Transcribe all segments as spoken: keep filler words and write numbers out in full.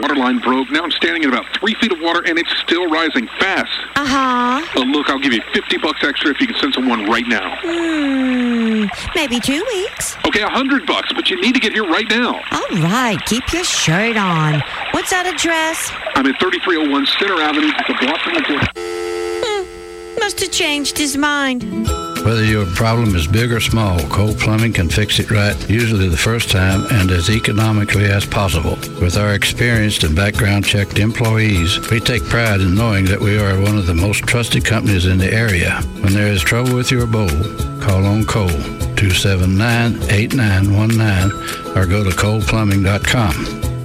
Water line broke. Now I'm standing in about three feet of water, and it's still rising fast. Uh-huh. Oh, look, I'll give you fifty bucks extra if you can send someone right now. Hmm, maybe two weeks. Okay, a hundred bucks, but you need to get here right now. All right, keep your shirt on. What's that address? I'm at thirty-three oh one Center Avenue, just a block from the door. Hmm, must have changed his mind. Whether your problem is big or small, Cole Plumbing can fix it right, usually the first time and as economically as possible. With our experienced and background-checked employees, we take pride in knowing that we are one of the most trusted companies in the area. When there is trouble with your bowl, call on Cole, two seven nine, eight nine one nine, or go to cole plumbing dot com.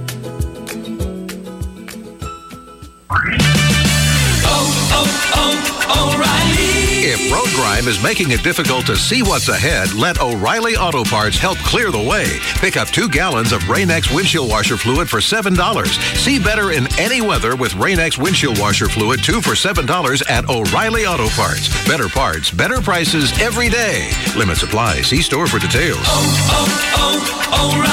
If road grime is making it difficult to see what's ahead, let O'Reilly Auto Parts help clear the way. Pick up two gallons of Rain-X windshield washer fluid for seven dollars. See better in any weather with Rain-X windshield washer fluid, two for seven dollars at O'Reilly Auto Parts. Better parts, better prices every day. Limit supply. See store for details. Oh,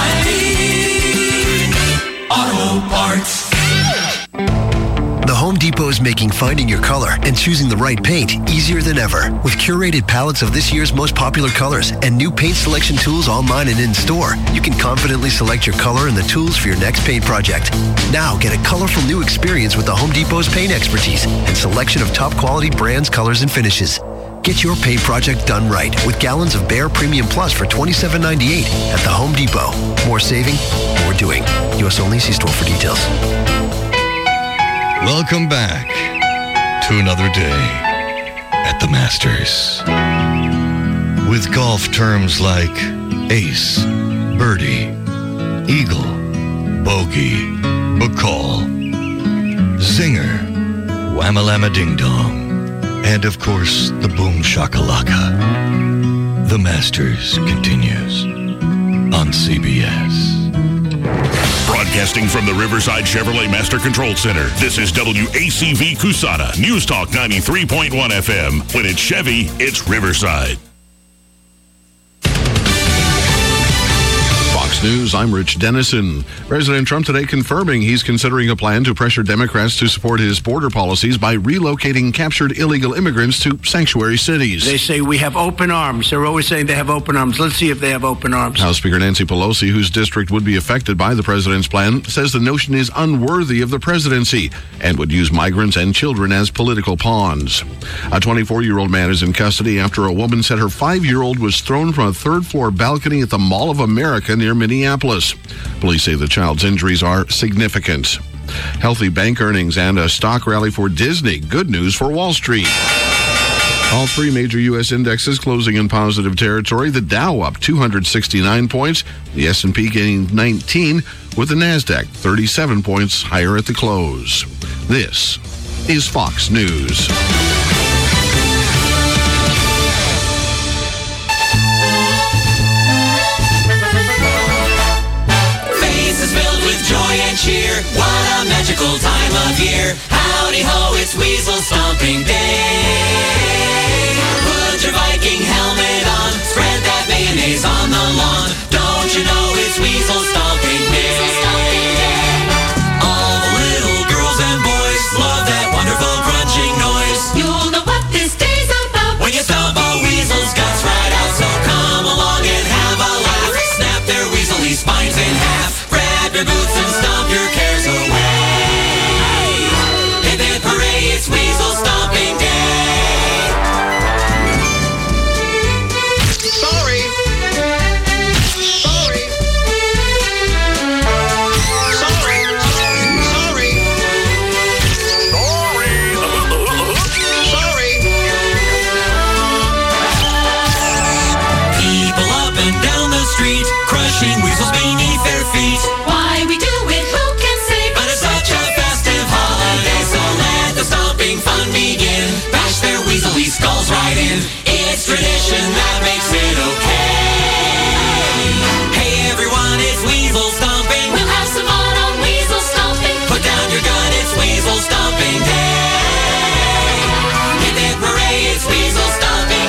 oh, oh, O'Reilly Auto Parts. The Home Depot is making finding your color and choosing the right paint easier than ever. With curated palettes of this year's most popular colors and new paint selection tools online and in-store, you can confidently select your color and the tools for your next paint project. Now get a colorful new experience with the Home Depot's paint expertise and selection of top quality brands, colors, and finishes. Get your paint project done right with gallons of Behr Premium Plus for twenty-seven ninety-eight at the Home Depot. More saving, more doing. U S only. See store for details. Welcome back to another day at the Masters. With golf terms like ace, birdie, eagle, bogey, bacall, zinger, wham-a-lamma ding-dong, and of course, the boom shakalaka. The Masters continues on C B S. Broadcasting from the Riverside Chevrolet Master Control Center, this is W A C V Cusana, News Talk ninety-three point one F M. When it's Chevy, it's Riverside. News, I'm Rich Dennison. President Trump today confirming he's considering a plan to pressure Democrats to support his border policies by relocating captured illegal immigrants to sanctuary cities. They say we have open arms. They're always saying they have open arms. Let's see if they have open arms. House Speaker Nancy Pelosi, whose district would be affected by the president's plan, says the notion is unworthy of the presidency and would use migrants and children as political pawns. A twenty-four-year-old man is in custody after a woman said her five-year-old was thrown from a third-floor balcony at the Mall of America near Minneapolis. Minneapolis. Police say the child's injuries are significant. Healthy bank earnings and a stock rally for Disney. Good news for Wall Street. All three major U S indexes closing in positive territory. The Dow up two hundred sixty-nine points. The S and P gaining nineteen, with the NASDAQ thirty-seven points higher at the close. This is Fox News. Joy and cheer, what a magical time of year. Howdy ho, it's Weasel Stomping Day. Put your Viking helmet on, spread that mayonnaise on the lawn. Don't you know it's Weasel Stomping Day? All the little girls and boys love that wonderful crunching noise. You'll know what this day's about when you stomp a weasel's guts right out. So come along and have a laugh. Snap their weaselly spines in half. Grab your boots and stomp your cares away. Hip hip hooray, it's Weasel Stomping Day. Sorry. Sorry. Sorry. Sorry. Sorry. People up and down the street, crushing weasels beneath their feet. Why we do it, who can say? But it's such a festive holiday, so let the stomping fun begin. Bash their weaselly skulls right in. It's tradition that makes it okay. Hey everyone, it's Weasel Stomping. We'll have some fun on Weasel Stomping. Put down your gun, it's Weasel Stomping Day. Hip hip hooray, it's Weasel Stomping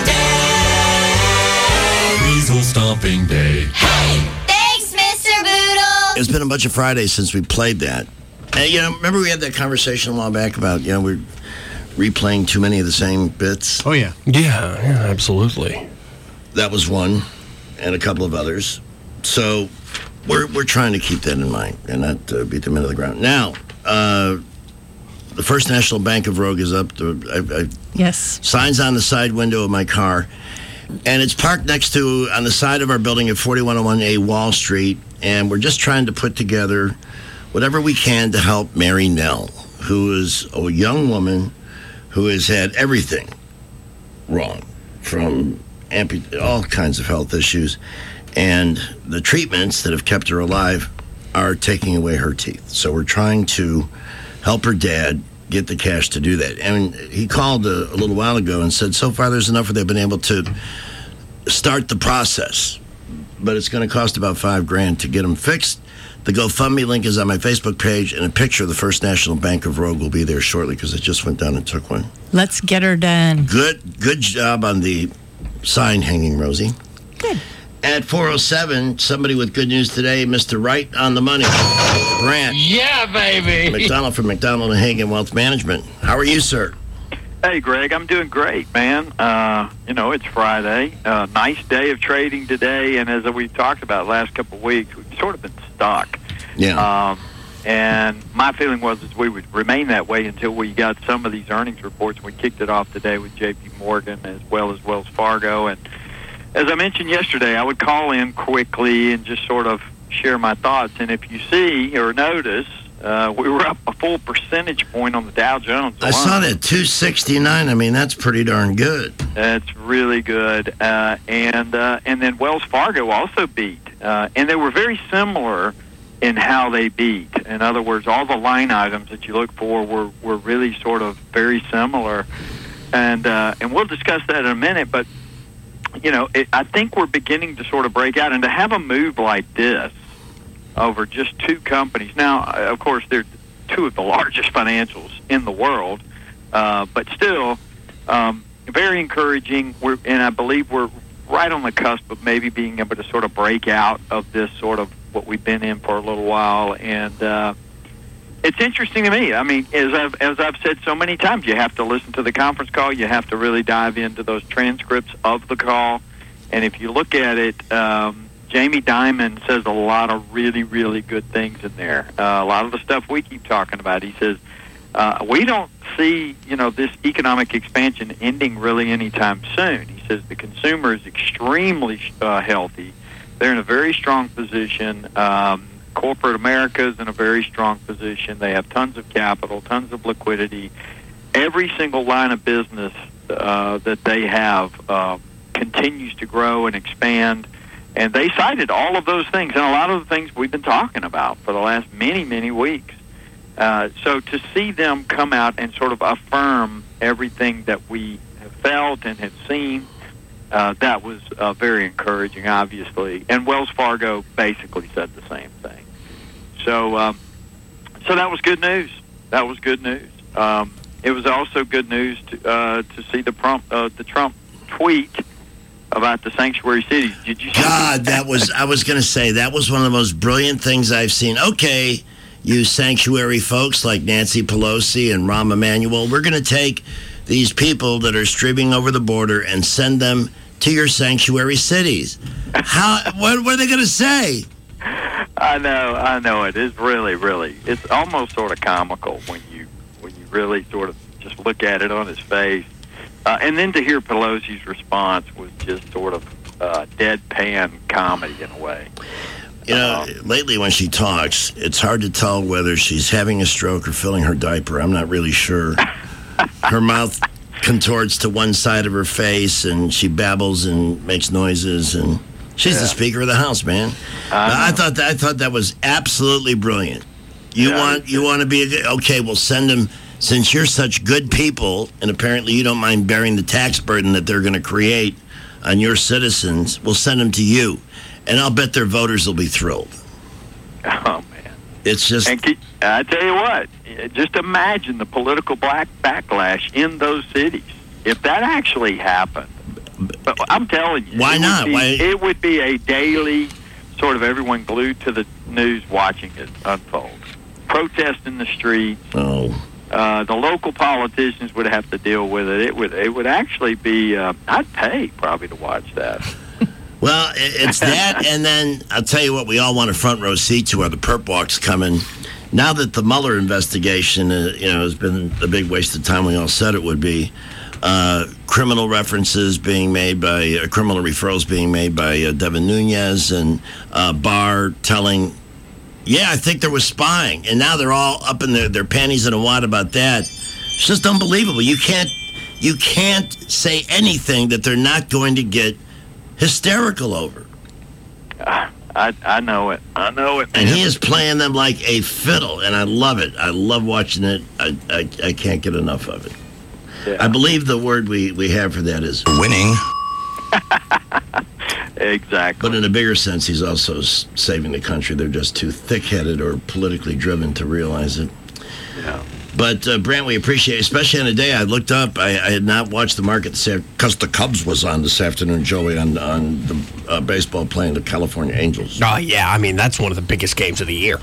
Day. Weasel Stomping Day. Hey! It's been a bunch of Fridays since we played that. And, you know, remember we had that conversation a while back about, you know, we're replaying too many of the same bits? Oh, yeah. Yeah, yeah, absolutely. That was one, and a couple of others. So we're we're trying to keep that in mind and not uh, beat them into the ground. Now, uh, the First National Bank of Rogue is up. The, I, I, yes. Signs on the side window of my car. And it's parked next to, on the side of our building at forty-one oh one A Wall Street. And we're just trying to put together whatever we can to help Mary Nell, who is a young woman who has had everything wrong, from amput- all kinds of health issues. And the treatments that have kept her alive are taking away her teeth. So we're trying to help her dad get the cash to do that. And he called a, a little while ago and said, so far there's enough where they've been able to start the process. But it's going to cost about five grand to get them fixed. The GoFundMe link is on my Facebook page, and a picture of the First National Bank of Rogue will be there shortly because I just went down and took one. Let's get her done. Good, good job on the sign hanging, Rosie. Good. At four oh seven, somebody with good news today, Mister Right on the money. Grant. Yeah, baby. McDonald from McDonald and Hagen Wealth Management. How are you, sir? Hey, Greg, I'm doing great, man. Uh, you know, it's Friday. Uh, nice day of trading today, and as we've talked about the last couple of weeks, we've sort of been stuck. Yeah. Um, and my feeling was is we would remain that way until we got some of these earnings reports. We kicked it off today with J P Morgan as well as Wells Fargo. And as I mentioned yesterday, I would call in quickly and just sort of share my thoughts. And if you see or notice, uh, we were up a full percentage point on the Dow Jones alone. I saw that, two sixty-nine. I mean, that's pretty darn good. That's really good. Uh, and uh, and then Wells Fargo also beat. Uh, and they were very similar in how they beat. In other words, all the line items that you look for were, were really sort of very similar. And uh, and we'll discuss that in a minute, but you know, it, I think we're beginning to sort of break out, and to have a move like this over just two companies. Now, of course, they're two of the largest financials in the world, uh, but still um, very encouraging. We're, and I believe we're right on the cusp of maybe being able to sort of break out of this sort of what we've been in for a little while. And uh, it's interesting to me. I mean, as I've as I've said so many times, you have to listen to the conference call. You have to really dive into those transcripts of the call. And if you look at it, um, Jamie Dimon says a lot of really, really good things in there. Uh, a lot of the stuff we keep talking about. He says, uh, we don't see, you know, this economic expansion ending really anytime soon. He says the consumer is extremely uh, healthy. They're in a very strong position. Um, corporate America is in a very strong position. They have tons of capital, tons of liquidity. Every single line of business uh, that they have uh, continues to grow and expand. And they cited all of those things and a lot of the things we've been talking about for the last many, many weeks. Uh, so to see them come out and sort of affirm everything that we have felt and have seen, uh, that was uh, very encouraging, obviously. And Wells Fargo basically said the same thing. So, um, so that was good news. That was good news. Um, it was also good news to uh, to see the Trump uh, the Trump tweet about the sanctuary cities. Did you see God, that was, I was going to say, that was one of the most brilliant things I've seen. Okay, you sanctuary folks like Nancy Pelosi and Rahm Emanuel, we're going to take these people that are streaming over the border and send them to your sanctuary cities. How? What, what are they going to say? I know, I know. It is really, really, it's almost sort of comical when you when you really sort of just look at it on his face. Uh, and then to hear Pelosi's response was just sort of uh, deadpan comedy in a way. You know, uh, lately when she talks, it's hard to tell whether she's having a stroke or filling her diaper. I'm not really sure. Her mouth contorts to one side of her face, and she babbles and makes noises, and she's yeah. the Speaker of the House, man. I, I thought that, I thought that was absolutely brilliant. You yeah, want you want to be a, okay? We'll send them. Since you're such good people, and apparently you don't mind bearing the tax burden that they're going to create on your citizens, we'll send them to you. And I'll bet their voters will be thrilled. Oh, man. It's just... And keep, I tell you what, just imagine the political black backlash in those cities. If that actually happened, but I'm telling you... Why it not? Would be, Why? It would be a daily sort of everyone glued to the news watching it unfold. protest in the streets. Oh. Uh, the local politicians would have to deal with it. It would it would actually be, uh, I'd pay probably to watch that. Well, it's that, and then I'll tell you what, we all want a front row seat to where the perp walk's coming. Now that the Mueller investigation, uh, you know, has been a big waste of time, we all said it would be. Uh, criminal references being made by, uh, criminal referrals being made by uh, Devin Nunes and uh, Barr telling, yeah, I think there was spying. And now they're all up in their, their panties in a wad about that. It's just unbelievable. You can't, you can't say anything that they're not going to get hysterical over. Uh, I I know it. I know it. And he is playing them like a fiddle, and I love it. I love watching it. I, I, I can't get enough of it. Yeah. I believe the word we, we have for that is winning. Exactly. But in a bigger sense, he's also s- saving the country. They're just too thick-headed or politically driven to realize it. Yeah. But, uh, Brant, we appreciate it, especially on a day I looked up. I, I had not watched the market because the Cubs was on this afternoon, Joey, on, on the uh, baseball playing the California Angels. Oh, yeah. I mean, that's one of the biggest games of the year.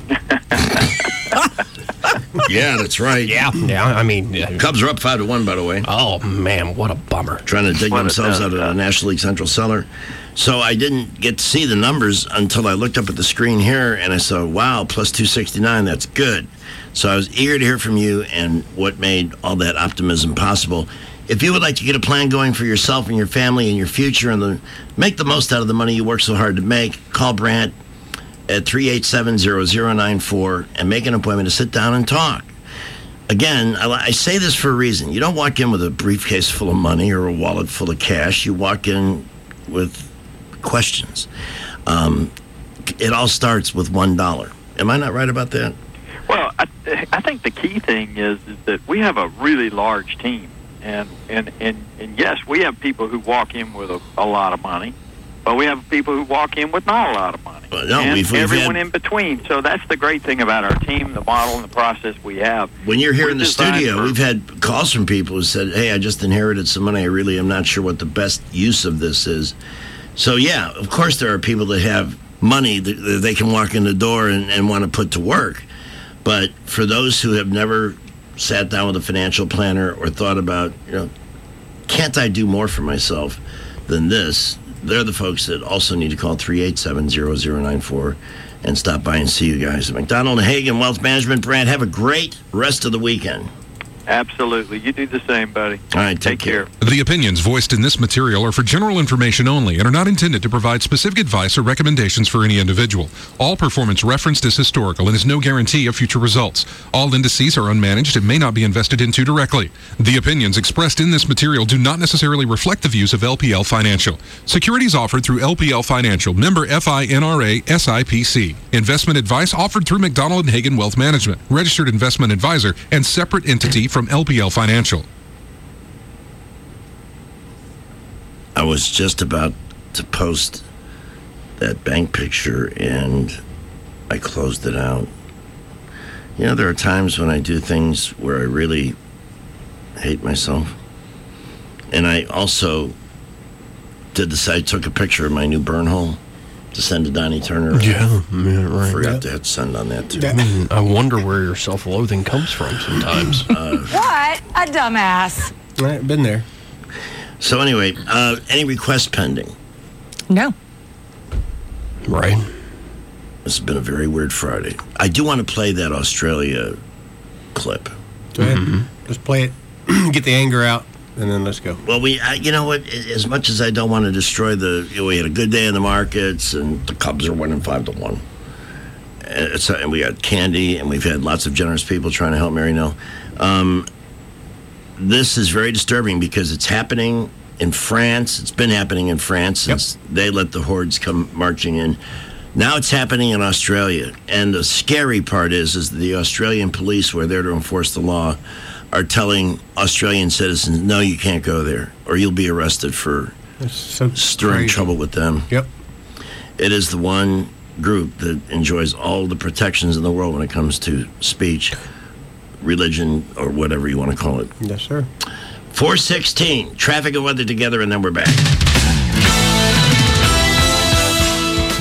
Yeah, that's right. Yeah, yeah. I mean, yeah. Cubs are up five to one, by the way. Oh man, what a bummer! Trying to dig What a themselves tough out of the National League Central cellar. So I didn't get to see the numbers until I looked up at the screen here, and I saw, wow, plus two sixty nine. That's good. So I was eager to hear from you and what made all that optimism possible. If you would like to get a plan going for yourself and your family and your future, and the, make the most out of the money you work so hard to make, call Brant at three eight seven, zero zero nine four and make an appointment to sit down and talk. Again, I, I say this for a reason. You don't walk in with a briefcase full of money or a wallet full of cash. You walk in with questions. Um, it all starts with one dollar. Am I not right about that? Well, I, I think the key thing is is that we have a really large team. And, and, and, and yes, we have people who walk in with a, a lot of money. But we have people who walk in with not a lot of money. Well, no, and we've, we've everyone had, in between. So that's the great thing about our team, the model, and the process we have. When you're here We're in the designed studio, for- we've had calls from people who said, hey, I just inherited some money. I really am not sure what the best use of this is. So, yeah, of course there are people that have money that, that they can walk in the door and, and want to put to work. But for those who have never sat down with a financial planner or thought about, you know, can't I do more for myself than this? They're the folks that also need to call three eight seven, zero zero nine four and stop by and see you guys at McDonald and Hagen Wealth Management. Brand, have a great rest of the weekend. Absolutely. You do the same, buddy. All right, take, Take care. The opinions voiced in this material are for general information only and are not intended to provide specific advice or recommendations for any individual. All performance referenced is historical and is no guarantee of future results. All indices are unmanaged and may not be invested into directly. The opinions expressed in this material do not necessarily reflect the views of L P L Financial. Securities offered through L P L Financial, member FINRA S I P C. Investment advice offered through McDonald and Hagen Wealth Management, registered investment advisor and separate entity from L P L Financial. I was just about to post that bank picture and I closed it out. You know, there are times when I do things where I really hate myself. And I also did this. I took a picture of my new burn hole to send to Donnie Turner. Yeah, yeah right. Forgot yeah. to hit send on that, too. I mean, I wonder where your self-loathing comes from sometimes. uh, What? A dumbass. Right, been there. So anyway, uh, any requests pending? No. Right. This has been a very weird Friday. I do want to play that Australia clip. Go ahead. Mm-hmm. Just play it. Get the anger out, and then let's go. Well, we, I, you know what? As much as I don't want to destroy the, you know, we had a good day in the markets, and the Cubs are winning five to one. And, it's, and we got candy, and we've had lots of generous people trying to help Mary Nell. Um, this is very disturbing because it's happening in France. It's been happening in France since yep. they let the hordes come marching in. Now it's happening in Australia. And the scary part is, is the Australian police, who are there to enforce the law, are telling Australian citizens, no, you can't go there, or you'll be arrested for so stirring crazy. trouble with them. Yep. It is the one group that enjoys all the protections in the world when it comes to speech, religion, or whatever you want to call it. Yes, sir. four sixteen, traffic and weather together, and then we're back.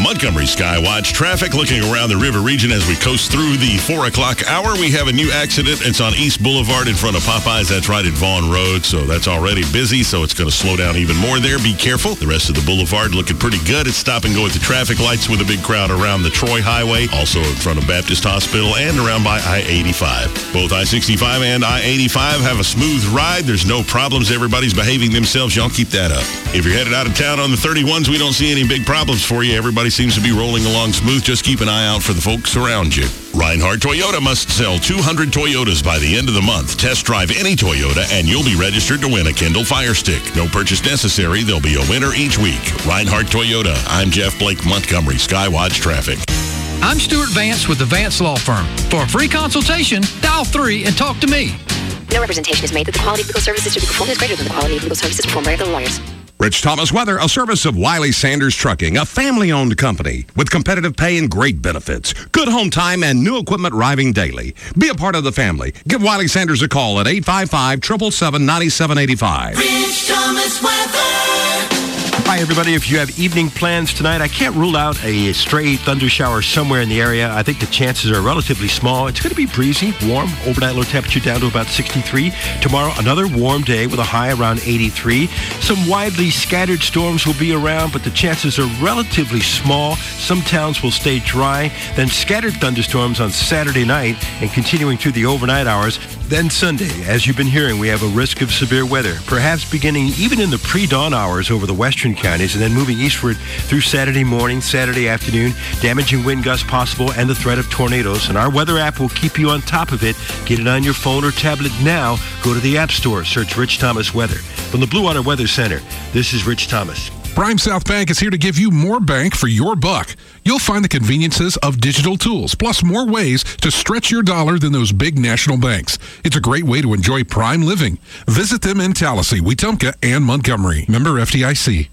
Montgomery Skywatch traffic looking around the river region as we coast through the four o'clock hour. We have a new accident. It's on East Boulevard in front of Popeyes. That's right at Vaughn Road, so that's already busy, so it's going to slow down even more there. Be careful. The rest of the boulevard looking pretty good. It's stop and go at the traffic lights with a big crowd around the Troy Highway, also in front of Baptist Hospital and around by I eighty-five. Both I sixty-five and I eighty-five have a smooth ride. There's no problems. Everybody's behaving themselves. Y'all keep that up. If you're headed out of town on the thirty-ones, we don't see any big problems for you. Everybody seems to be rolling along smooth. Just keep an eye out for the folks around you. Reinhardt Toyota must sell two hundred Toyotas by the end of the month. Test drive any Toyota and you'll be registered to win a Kindle Fire Stick. No purchase necessary. There'll be a winner each week. Reinhardt Toyota. I'm Jeff Blake, Montgomery Skywatch Traffic. I'm Stuart Vance with the Vance Law Firm. For a free consultation, dial three and talk to me. No representation is made that the quality of legal services to be performed is greater than the quality of legal services performed by other lawyers. Rich Thomas Weather, a service of Wiley Sanders Trucking, a family-owned company with competitive pay and great benefits. Good home time and new equipment arriving daily. Be a part of the family. Give Wiley Sanders a call at eight five five, seven seven seven, nine seven eight five. Rich Thomas Weather. Hi, everybody. If you have evening plans tonight, I can't rule out a stray thunder shower somewhere in the area. I think the chances are relatively small. It's going to be breezy, warm, overnight low temperature down to about sixty-three. Tomorrow, another warm day with a high around eighty-three. Some widely scattered storms will be around, but the chances are relatively small. Some towns will stay dry. Then scattered thunderstorms on Saturday night and continuing through the overnight hours. Then Sunday, as you've been hearing, we have a risk of severe weather, perhaps beginning even in the pre-dawn hours over the western counties and then moving eastward through Saturday morning, Saturday afternoon, damaging wind gusts possible and the threat of tornadoes. And our weather app will keep you on top of it. Get it on your phone or tablet now. Go to the App Store, search Rich Thomas Weather. From the Blue Water Weather Center, this is Rich Thomas. Prime South Bank is here to give you more bank for your buck. You'll find the conveniences of digital tools, plus more ways to stretch your dollar than those big national banks. It's a great way to enjoy prime living. Visit them in Tallahassee, Wetumpka, and Montgomery. Member F D I C.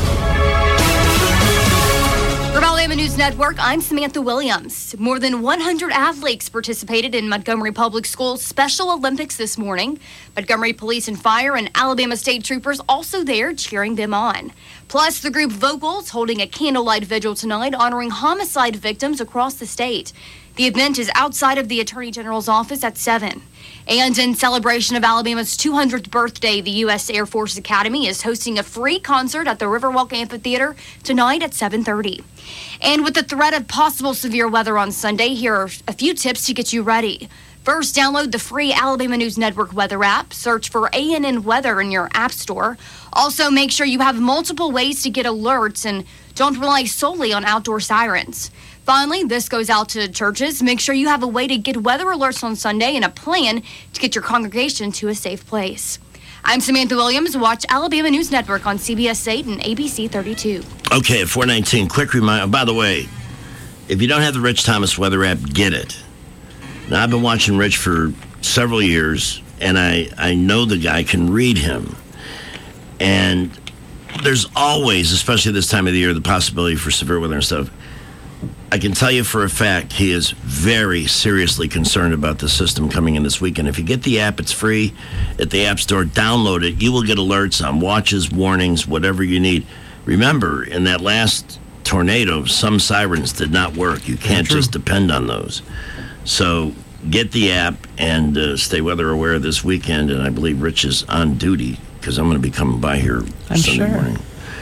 From Alabama News Network, I'm Samantha Williams. More than one hundred athletes participated in Montgomery Public Schools Special Olympics this morning. Montgomery Police and Fire and Alabama State Troopers also there cheering them on. Plus, the group Vocals holding a candlelight vigil tonight honoring homicide victims across the state. The event is outside of the Attorney General's office at seven. And in celebration of Alabama's two hundredth birthday, the U S Air Force Academy is hosting a free concert at the Riverwalk Amphitheater tonight at seven thirty. And with the threat of possible severe weather on Sunday, here are a few tips to get you ready. First, download the free Alabama News Network weather app. Search for A N N Weather in your app store. Also, make sure you have multiple ways to get alerts and don't rely solely on outdoor sirens. Finally, this goes out to churches. Make sure you have a way to get weather alerts on Sunday and a plan to get your congregation to a safe place. I'm Samantha Williams. Watch Alabama News Network on C B S eight and A B C thirty-two. Okay, at four nineteen, quick reminder. By the way, if you don't have the Rich Thomas weather app, get it. Now, I've been watching Rich for several years, and I, I know the guy can read him. And there's always, especially this time of the year, the possibility for severe weather and stuff. I can tell you for a fact he is very seriously concerned about the system coming in this weekend. If you get the app, it's free at the App Store. Download it. You will get alerts on watches, warnings, whatever you need. Remember, in that last tornado, some sirens did not work. You can't just depend on those. So get the app and uh, stay weather aware this weekend. And I believe Rich is on duty because I'm going to be coming by here I'm Sunday sure. morning.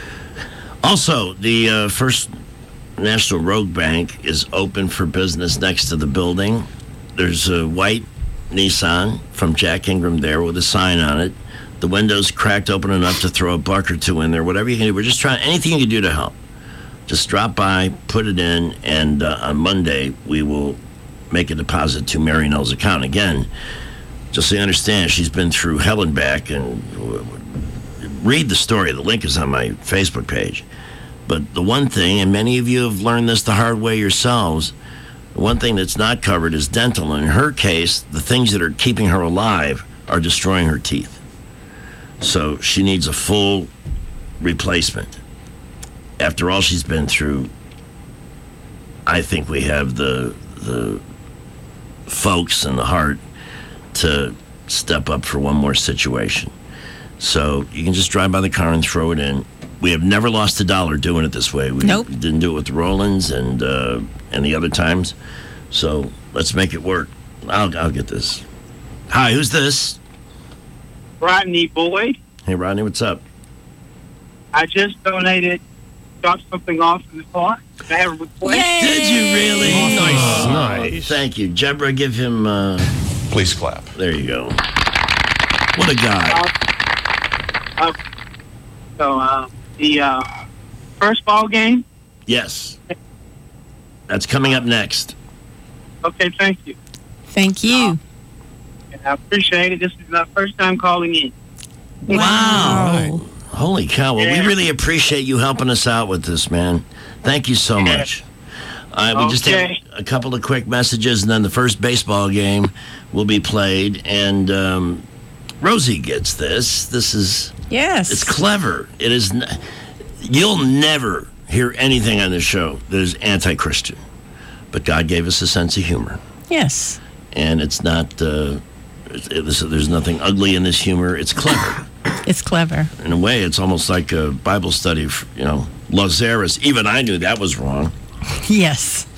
Also, the uh, First National Road Bank is open for business next to the building. There's a white Nissan from Jack Ingram there with a sign on it. The window's cracked open enough to throw a buck or two in there. Whatever you can do. We're just trying anything you can do to help. Just drop by, put it in, and uh, on Monday we will make a deposit to Mary Nell's account. Again, just so you understand, she's been through hell and back, and read the story. The link is on my Facebook page. But the one thing, and many of you have learned this the hard way yourselves, the one thing that's not covered is dental. And in her case, the things that are keeping her alive are destroying her teeth. So she needs a full replacement. After all she's been through, I think we have the the folks and the heart to step up for one more situation. So you can just drive by the car and throw it in. we have never lost a dollar doing it this way. We Nope. didn't do it with Rollins and uh, and the other times. So let's make it work. I'll I'll get this. Hi, who's this? Rodney Boyd. Hey, Rodney, what's up? I just donated, dropped something off in the car. I have a request. Did you really? Oh, nice. nice. Thank you. Jebra, give him... Uh... Please clap. There you go. What a guy. Uh, so, uh, the uh, first ball game? Yes. That's coming up next. Okay, thank you. Thank you. And I appreciate it. This is my first time calling in. Wow. Holy cow. Well, Yeah. we really appreciate you helping us out with this, man. Thank you so much. All right, we just have Okay. a couple of quick messages, and then the first baseball game will be played. And um, Rosie gets this. This is... Yes. It's clever. It is... N- You'll never hear anything on this show that is anti-Christian. But God gave us a sense of humor. Yes. And it's not... Uh, it's, it's, there's nothing ugly in this humor. It's clever. It's clever. In a way, it's almost like a Bible study, you know, Lazarus. Even I knew that was wrong. Yes.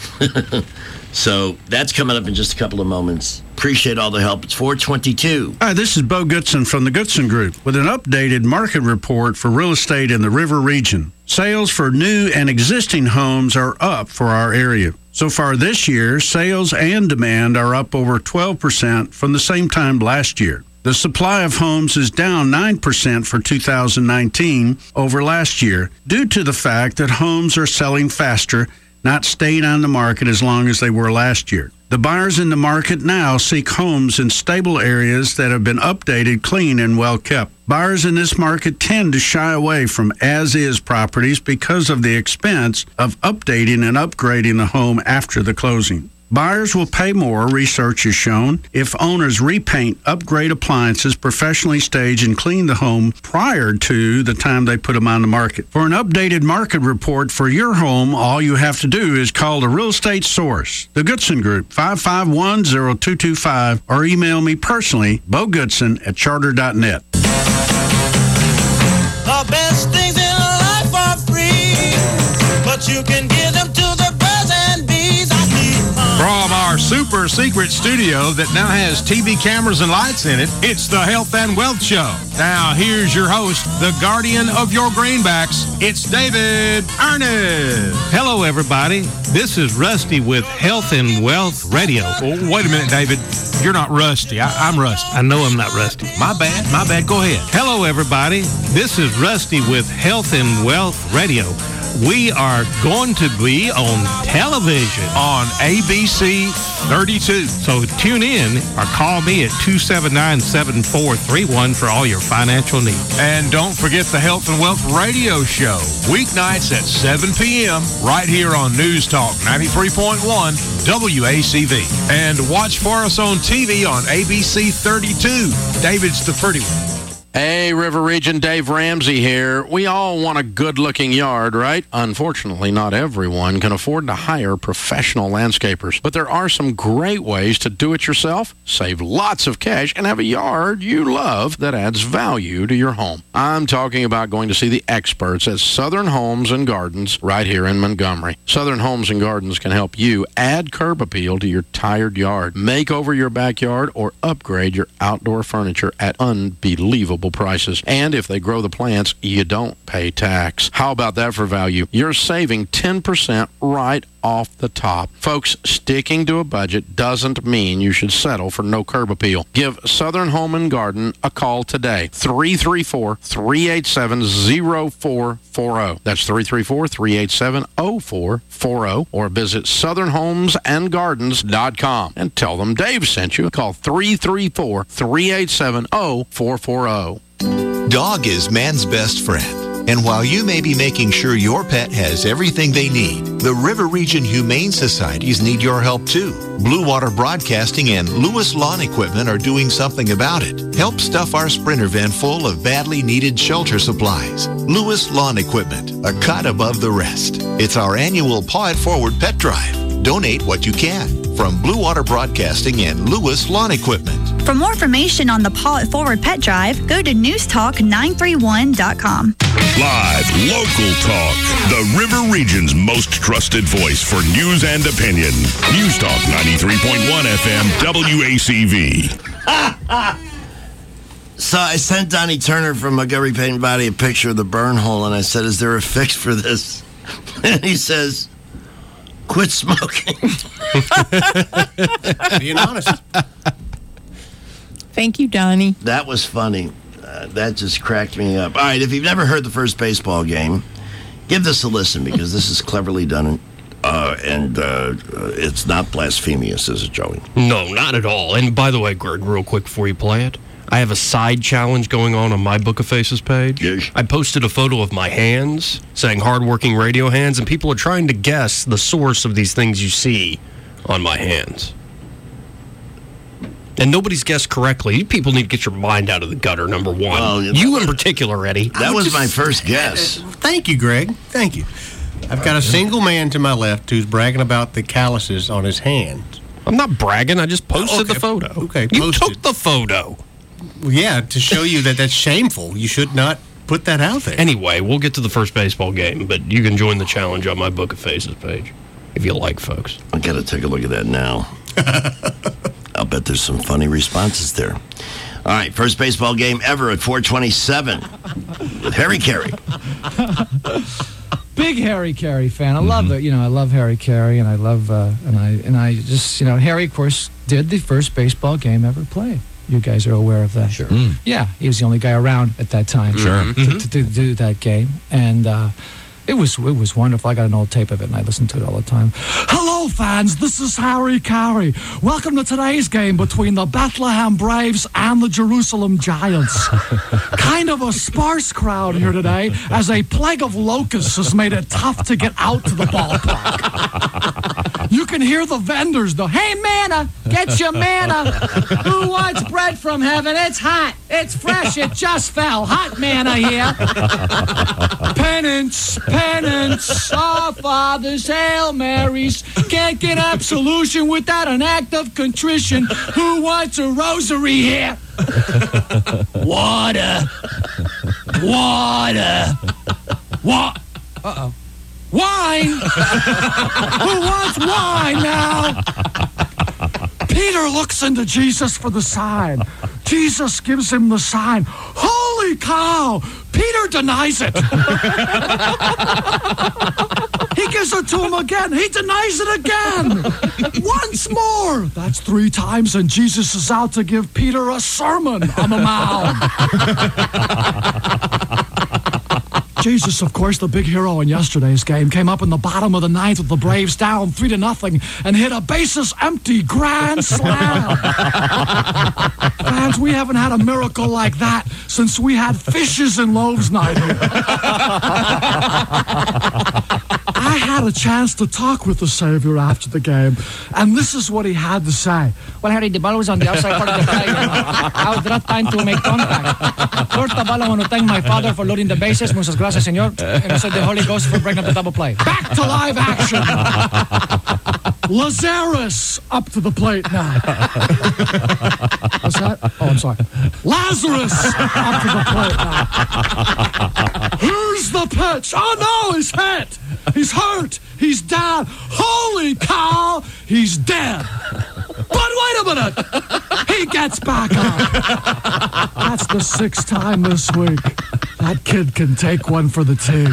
So that's coming up in just a couple of moments. Appreciate all the help. It's four twenty-two. Hi, this is Bo Goodson from the Goodson Group with an updated market report for real estate in the River region. Sales for new and existing homes are up for our area. So far this year, sales and demand are up over twelve percent from the same time last year. The supply of homes is down nine percent for two thousand nineteen over last year due to the fact that homes are selling faster, not staying on the market as long as they were last year. The buyers in the market now seek homes in stable areas that have been updated, clean, and well kept. Buyers in this market tend to shy away from as-is properties because of the expense of updating and upgrading the home after the closing. Buyers will pay more, research has shown, if owners repaint, upgrade appliances, professionally stage, and clean the home prior to the time they put them on the market. For an updated market report for your home, all you have to do is call the Real Estate Source, the Goodson Group, five five one, zero two two five, or email me personally, Bo Goodson at charter dot net. The best things in life are free, but you can give them to the birds and bees. I need From our super secret studio that now has T V cameras and lights in it, it's the Health and Wealth Show. Now, here's your host, the guardian of your greenbacks. It's David Ernest. Hello, everybody. This is Rusty with Health and Wealth Radio. Oh, wait a minute, David. You're not Rusty. I, I'm Rusty. I know I'm not Rusty. My bad. My bad. Go ahead. Hello, everybody. This is Rusty with Health and Wealth Radio. We are going to be on television on A B C thirty-two. So tune in or call me at two seven nine, seven four three one for all your financial needs. And don't forget the Health and Wealth Radio Show, weeknights at seven p.m. right here on News Talk ninety-three point one W A C V. And watch for us on T V on A B C thirty-two. David's the pretty one. Hey, River Region, Dave Ramsey here. We all want a good-looking yard, right? Unfortunately, not everyone can afford to hire professional landscapers. But there are some great ways to do it yourself, save lots of cash, and have a yard you love that adds value to your home. I'm talking about going to see the experts at Southern Homes and Gardens right here in Montgomery. Southern Homes and Gardens can help you add curb appeal to your tired yard, make over your backyard, or upgrade your outdoor furniture at unbelievable prices. And if they grow the plants, you don't pay tax. How about that for value? You're saving ten percent right off the top. Folks, sticking to a budget doesn't mean you should settle for no curb appeal. Give Southern Home and Garden a call today. three three four, three eight seven, zero four four zero. That's three three four, three eight seven, zero four four zero. Or visit southern homes and gardens dot com and tell them Dave sent you. Call three three four, three eight seven, zero four four zero. Dog is man's best friend. And while you may be making sure your pet has everything they need, the River Region Humane Societies need your help too. Blue Water Broadcasting and Lewis Lawn Equipment are doing something about it. Help stuff our Sprinter van full of badly needed shelter supplies. Lewis Lawn Equipment, a cut above the rest. It's our annual Paw It Forward pet drive. Donate what you can from Blue Water Broadcasting and Lewis Lawn Equipment. For more information on the Paw It Forward Pet Drive, go to news talk nine three one dot com. Live, local talk. The River Region's most trusted voice for news and opinion. News Talk ninety-three point one F M W A C V. So I sent Donnie Turner from Montgomery Paint Body a picture of the burn hole, and I said, is there a fix for this? And he says, quit smoking. Being honest. Thank you, Donnie. That was funny. Uh, that just cracked me up. All right, if you've never heard the first baseball game, give this a listen because this is cleverly done, uh, and uh, it's not blasphemous, is it, Joey? No, not at all. And by the way, Greg, real quick before you play it, I have a side challenge going on on my Book of Faces page. Yes. I posted a photo of my hands, saying hardworking radio hands, and people are trying to guess the source of these things you see on my hands. And nobody's guessed correctly. You people need to get your mind out of the gutter, number one. Well, you in particular, Eddie. That was my first guess. Thank you, Greg. Thank you. I've got a single man to my left who's bragging about the calluses on his hands. I'm not bragging. I just posted Okay. the photo. Okay, You posted. took the photo. Well, yeah, to show you that that's shameful. You should not put that out there. Anyway, we'll get to the first baseball game, but you can join the challenge on my Book of Faces page if you like, folks. I got to take a look at that now. I'll bet there's some funny responses there. All right, first baseball game ever at four twenty-seven with Harry Carey. Big Harry Carey fan. I love it. You know, I love Harry Carey, and I love, uh, and I, and I just, you know, Harry, of course, did the first baseball game ever played. You guys are aware of that. Sure. Yeah, he was the only guy around at that time. Sure. To, to, to do that game, and uh, it was it was wonderful. I got an old tape of it, and I listened to it all the time. Hello, fans. This is Harry Carey. Welcome to today's game between the Bethlehem Braves and the Jerusalem Giants. Kind of a sparse crowd here today, as a plague of locusts has made it tough to get out to the ballpark. You can hear the vendors, the hey manna, get your manna. Who wants bread from heaven? It's hot. It's fresh. It just fell. Hot manna here. Penance, penance, our fathers, Hail Marys. Can't get absolution without an act of contrition. Who wants a rosary here? Water. Water. What? Uh-oh. Wine! Who wants wine now? Peter looks into Jesus for the sign. Jesus gives him the sign. Holy cow! Peter denies it. He gives it to him again. He denies it again. Once more. That's three times, and Jesus is out to give Peter a sermon on the Mount. Jesus, of course, the big hero in yesterday's game, came up in the bottom of the ninth with the Braves down three to nothing and hit a bases empty grand slam. Fans, we haven't had a miracle like that since we had fishes and loaves night here. I had a chance to talk with the Savior after the game, and this is what he had to say. Well, Harry, the ball was on the outside part of the play. You know. I was not time to make contact. First of all, I want to thank my father for loading the bases. Muchas gracias, señor. And also the Holy Ghost for breaking up the double play. Back to live action. Lazarus up to the plate now. What's that? Oh, I'm sorry. Lazarus up to the plate now. Here's the pitch. Oh, no, he's hit. He's hurt. He's down. Holy cow, he's dead. But wait a minute. He gets back up. That's the sixth time this week. That kid can take one for the team.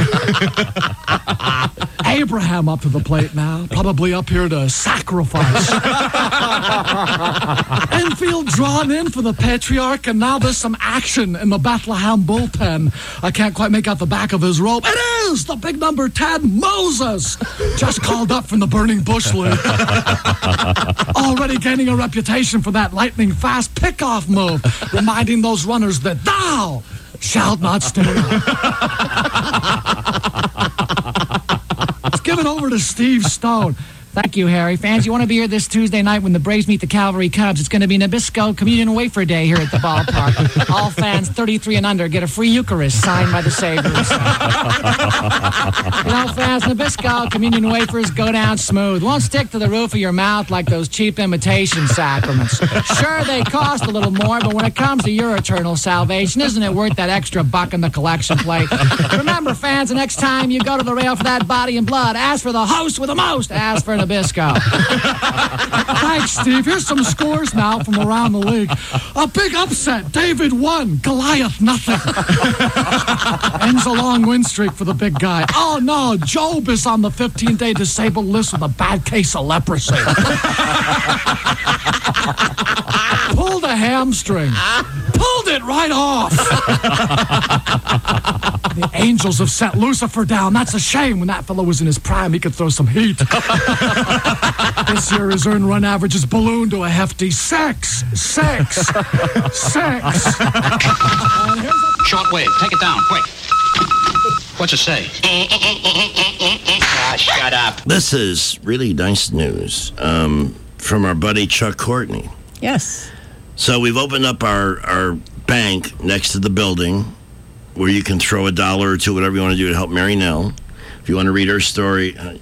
Abraham up to the plate now, probably up here to sacrifice. Infield drawn in for the Patriarch, and now there's some action in the Bethlehem bullpen. I can't quite make out the back of his robe. It is the big number ten, Moses, just called up from the Burning Bush League. Already gaining a reputation for that lightning fast pickoff move, reminding those runners that thou shalt not stand. It's given over to Steve Stone. Thank you, Harry. Fans, you want to be here this Tuesday night when the Braves meet the Calvary Cubs. It's going to be Nabisco Communion Wafer Day here at the ballpark. All fans thirty-three and under get a free Eucharist signed by the Saviors. You know, fans, Nabisco Communion Wafers go down smooth. Won't stick to the roof of your mouth like those cheap imitation sacraments. Sure, they cost a little more, but when it comes to your eternal salvation, isn't it worth that extra buck in the collection plate? Remember, fans, the next time you go to the rail for that body and blood, ask for the host with the most. Ask for Nabisco. Thanks, Steve. Here's some scores now from around the league. A big upset. David one, Goliath nothing. Ends a long win streak for the big guy. Oh, no, Job is on the fifteen-day disabled list with a bad case of leprosy. Pulled a hamstring. Pulled it right off. The Angels have sent Lucifer down. That's a shame. When that fellow was in his prime, he could throw some heat. This year, his earned run average has ballooned to a hefty six. Six. Six. Short wave. Take it down, quick. What's it say? Ah, shut up. This is really nice news um, from our buddy Chuck Courtney. Yes. So we've opened up our, our bank next to the building where you can throw a dollar or two, whatever you want to do to help Mary Nell. If you want to read her story, uh,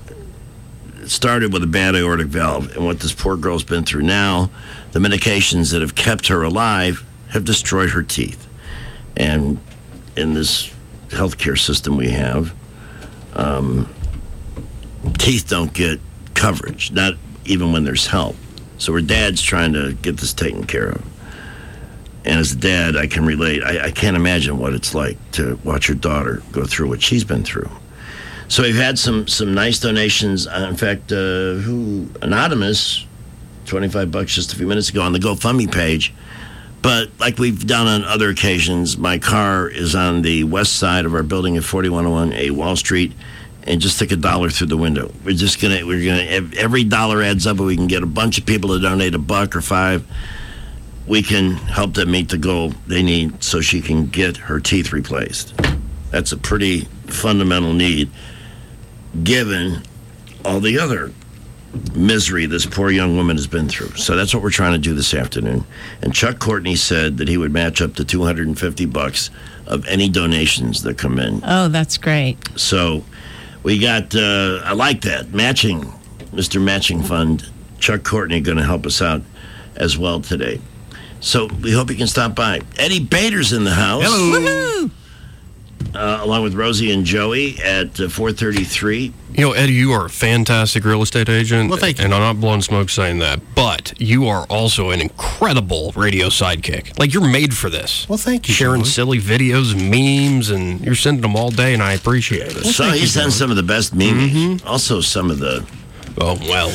it started with a bad aortic valve, and what this poor girl's been through now, the medications that have kept her alive have destroyed her teeth. And in this healthcare system we have, um, teeth don't get coverage, not even when there's help. So her dad's trying to get this taken care of. And as a dad, I can relate. I, I can't imagine what it's like to watch your daughter go through what she's been through. So we've had some some nice donations. Uh, in fact, uh, who Anonymous, twenty-five bucks just a few minutes ago on the GoFundMe page. But like we've done on other occasions, my car is on the west side of our building at forty-one oh one A Wall Street, and just stick a dollar through the window. We're just gonna we're gonna every dollar adds up, and we can get a bunch of people to donate a buck or five. We can help them meet the goal they need so she can get her teeth replaced. That's a pretty fundamental need, given all the other misery this poor young woman has been through. So that's what we're trying to do this afternoon. And Chuck Courtney said that he would match up to two hundred fifty bucks of any donations that come in. Oh, that's great. So we got, uh, I like that, matching, Mister Matching Fund. Chuck Courtney going to help us out as well today. So we hope you can stop by. Eddie Bader's in the house. Hello. Woohoo! Uh, along with Rosie and Joey at uh, four thirty-three. You know, Eddie, you are a fantastic real estate agent. Well, thank you. And I'm not blowing smoke saying that, but you are also an incredible radio sidekick. Like, you're made for this. Well, thank you, Sharing Joey. silly videos, memes, and you're sending them all day, and I appreciate it. So he sends some of the best memes. Mm-hmm. Also some of the... Oh, well.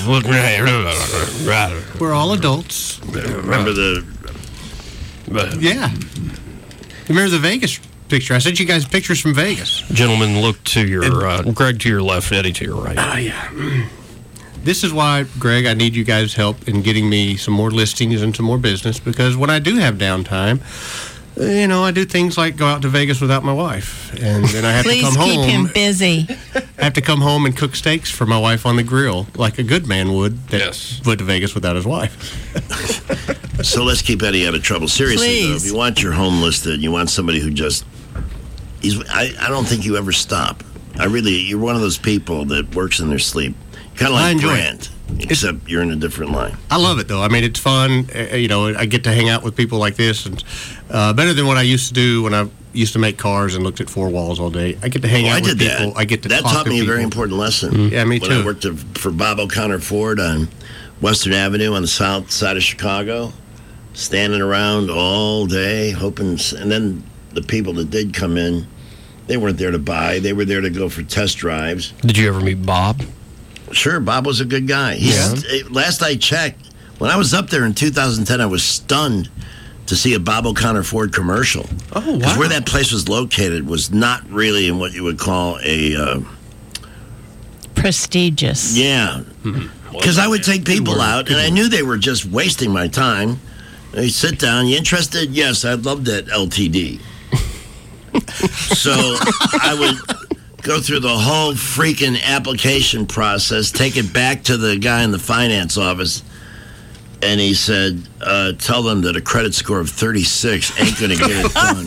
We're all adults. Remember the... Yeah. Remember the Vegas picture? I sent you guys pictures from Vegas. Gentlemen, look to your... Uh, Greg to your left, Eddie to your right. Oh, yeah. This is why, Greg, I need you guys' help in getting me some more listings and some more business, because when I do have downtime, you know, I do things like go out to Vegas without my wife, and then I have Please to come home. keep him busy. I have to come home and cook steaks for my wife on the grill, like a good man would that yes. went to Vegas without his wife. So let's keep Eddie out of trouble. Seriously, though, if you want your home listed, you want somebody who just... He's, I, I don't think you ever stop. I really... You're one of those people that works in their sleep. Kind of like Grant, except it's, you're in a different line. I love it, though. I mean, it's fun. Uh, you know, I get to hang out with people like this, and uh, better than what I used to do when I used to make cars and looked at four walls all day. I get to hang well, out I with did people. That. I get to that talk taught to me people. a very important lesson. Mm-hmm. Yeah, me when too. I worked to, for Bob O'Connor Ford on Western Avenue on the south side of Chicago, standing around all day, hoping, and then the people that did come in, they weren't there to buy. They were there to go for test drives. Did you ever meet Bob? Sure, Bob was a good guy. He's, yeah. Last I checked, when I was up there in two thousand ten, I was stunned to see a Bob O'Connor Ford commercial. Oh, wow. Because where that place was located was not really in what you would call a... Uh, prestigious. Yeah. Because I would take people out, and I knew they were just wasting my time. They sit down, you interested? Yes, I'd love that L T D. So I would go through the whole freaking application process, take it back to the guy in the finance office, and he said, uh, tell them that a credit score of thirty-six ain't going to get it done.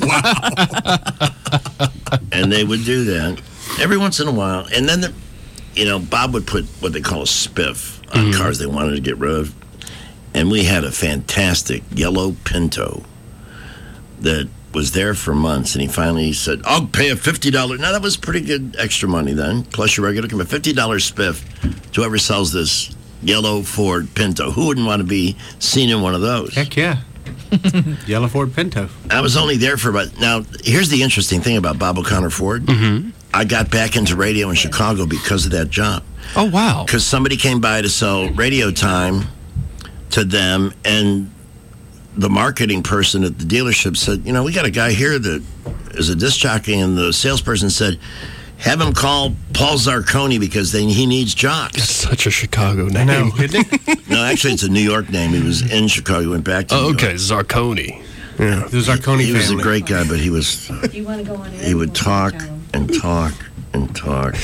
Wow. And they would do that every once in a while. And then, the, you know, Bob would put what they call a spiff on mm-hmm. cars they wanted to get rid of. And we had a fantastic yellow Pinto that was there for months. And he finally said, I'll pay a fifty dollars. Now, that was pretty good extra money then, plus your regular commit. fifty dollars spiff to whoever sells this yellow Ford Pinto. Who wouldn't want to be seen in one of those? Heck yeah. Yellow Ford Pinto. I was only there for about... Now, here's the interesting thing about Bob O'Connor Ford. Mm-hmm. I got back into radio in Chicago because of that job. Oh, wow. Because somebody came by to sell radio time to them, and the marketing person at the dealership said, you know, we got a guy here that is a disc jockey, and the salesperson said, have him call Paul Zarconi because they, he needs jocks. That's such a Chicago name. No, isn't it? No, actually, it's a New York name. He was in Chicago, went back to oh, New okay, York. Zarconi. Yeah. The Zarconi He, he was family. a great guy, but he was... You want to go on He would talk and talk and talk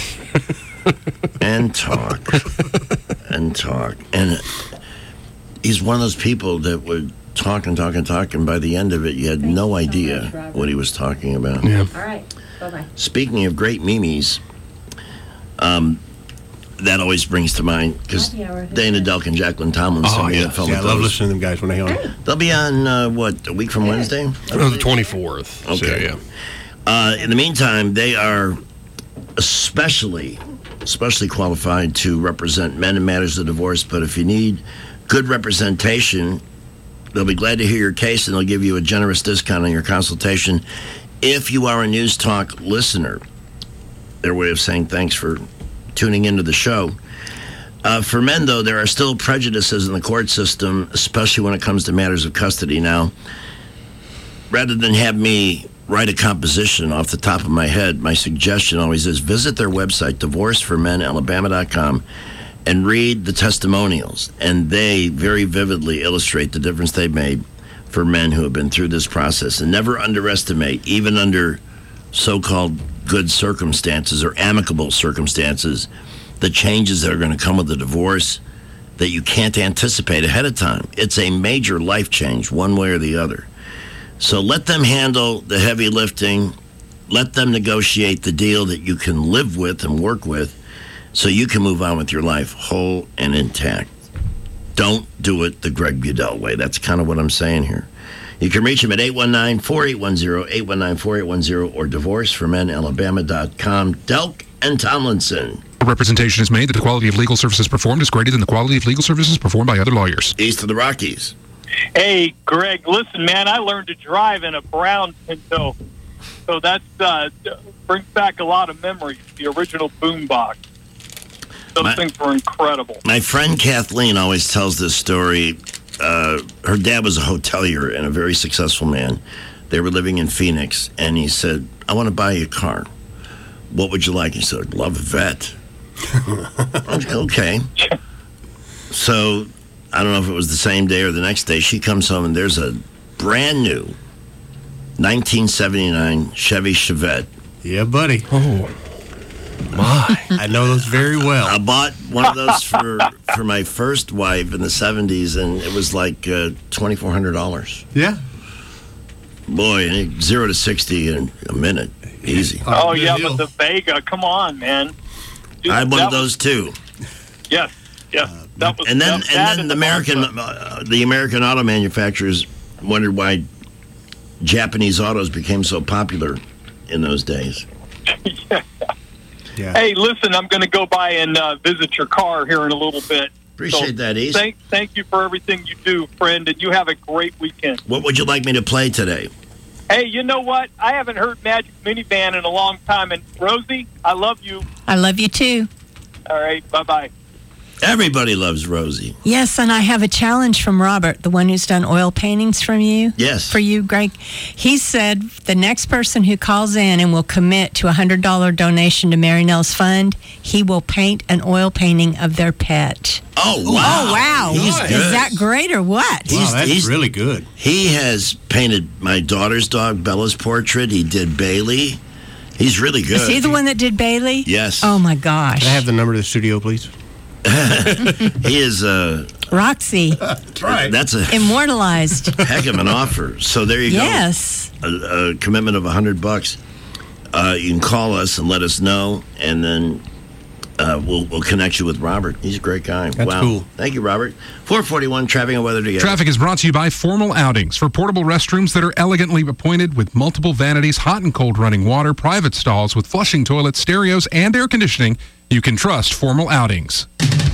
and talk and talk. And he's one of those people that would talk and talk and talk, and by the end of it, you had no idea what he was talking about. Yeah. All right. Bye-bye. Speaking of great memes, um, that always brings to mind, because Dana Delk and Jacqueline Tomlinson. Oh, yeah. film yeah I with love those. listening to them guys when they on. They'll be on, uh, what, a week from Wednesday? Oh, the twenty-fourth. Okay. So, yeah. Uh, in the meantime, they are especially, especially qualified to represent men in matters of divorce. But if you need good representation, they'll be glad to hear your case, and they'll give you a generous discount on your consultation if you are a News Talk listener. Their way of saying thanks for tuning into the show. Uh, for men, though, there are still prejudices in the court system, especially when it comes to matters of custody. Now, rather than have me write a composition off the top of my head, my suggestion always is visit their website, divorce for men alabama dot com, and read the testimonials. And they very vividly illustrate the difference they've made for men who have been through this process. And never underestimate, even under so-called good circumstances or amicable circumstances, the changes that are going to come with the divorce that you can't anticipate ahead of time. It's a major life change, one way or the other. So let them handle the heavy lifting. Let them negotiate the deal that you can live with and work with so you can move on with your life whole and intact. Don't do it the Greg Budell way. That's kind of what I'm saying here. You can reach him at eight one nine, four eight one zero, eight one nine, four eight one zero or divorce for men alabama dot com. Delk and Tomlinson. Representation is made that the quality of legal services performed is greater than the quality of legal services performed by other lawyers. East of the Rockies. Hey, Greg, listen, man, I learned to drive in a brown Pinto. So that uh, brings back a lot of memories, the original boombox. Those my, things were incredible. My friend Kathleen always tells this story. Uh, her dad was a hotelier and a very successful man. They were living in Phoenix, and he said, I want to buy you a car. What would you like? He said, I'd love a vet. Okay. So, I don't know if it was the same day or the next day. She comes home, and there's a brand new nineteen seventy-nine Chevy Chevette. Yeah, buddy. Oh, my. I know those very well. I bought one of those for for my first wife in the seventies, and it was like uh, twenty-four hundred dollars. Yeah. Boy, and it, zero to sixty in a minute. Easy. Oh, oh yeah, deal. But the Vega, come on, man. Dude, I had one of those, was, too. Yes, yes. That was, and then, that, and that then the American, uh, the American auto manufacturers wondered why Japanese autos became so popular in those days. yeah. Yeah. Hey, listen, I'm going to go by and uh, visit your car here in a little bit. Appreciate so that, East. Thank, thank you for everything you do, friend, and you have a great weekend. What would you like me to play today? Hey, you know what? I haven't heard Magic Minivan in a long time, and Rosie, I love you. I love you, too. All right, bye-bye. Everybody loves Rosie. Yes, and I have a challenge from Robert, the one who's done oil paintings from you. Yes. For you, Greg. He said the next person who calls in and will commit to a one hundred dollars donation to Mary Nell's fund, he will paint an oil painting of their pet. Oh, wow. Oh, wow. He's good. Is that great or what? Wow, he's, that's he's, really good. He has painted my daughter's dog, Bella's portrait. He did Bailey. He's really good. Is he the one that did Bailey? Yes. Oh, my gosh. Can I have the number of the studio, please? He is uh, Roxy. That's right. That's a Immortalized. heck of an offer. So there you Yes. go. Yes. A, a commitment of a hundred bucks. Uh, you can call us and let us know, and then uh, we'll we'll connect you with Robert. He's a great guy. That's wow. cool. Thank you, Robert. four forty-one, traffic and weather together. Traffic is brought to you by Formal Outings for portable restrooms that are elegantly appointed with multiple vanities, hot and cold running water, private stalls with flushing toilets, stereos, and air conditioning. You can trust Formal Outings.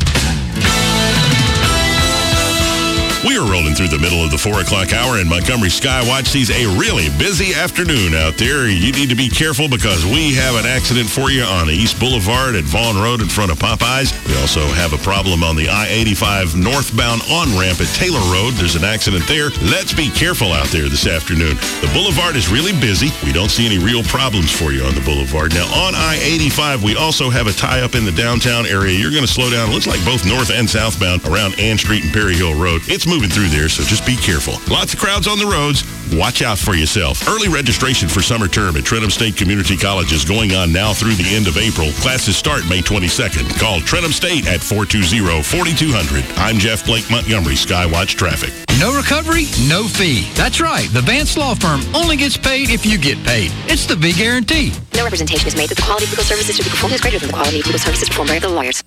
We are rolling through the middle of the four o'clock hour, and Montgomery Skywatch sees a really busy afternoon out there. You need to be careful because we have an accident for you on East Boulevard at Vaughn Road in front of Popeyes. We also have a problem on the I eighty-five northbound on-ramp at Taylor Road. There's an accident there. Let's be careful out there this afternoon. The boulevard is really busy. We don't see any real problems for you on the boulevard. Now, on I eighty-five, we also have a tie-up in the downtown area. You're going to slow down. It looks like both north and southbound around Ann Street and Perry Hill Road. It's moving through there, so just be careful. Lots of crowds on the roads. Watch out for yourself. Early registration for summer term at Trenton State Community College is going on now through the end of April. Classes start May twenty-second. Call Trenton State at four two zero, four two zero zero. I'm Jeff Blake, Montgomery Skywatch Traffic. No recovery, no fee. That's right. The Vance Law Firm only gets paid if you get paid. It's the big guarantee. No representation is made that the quality of legal services to be performed is greater than the quality of legal services performed by the lawyers.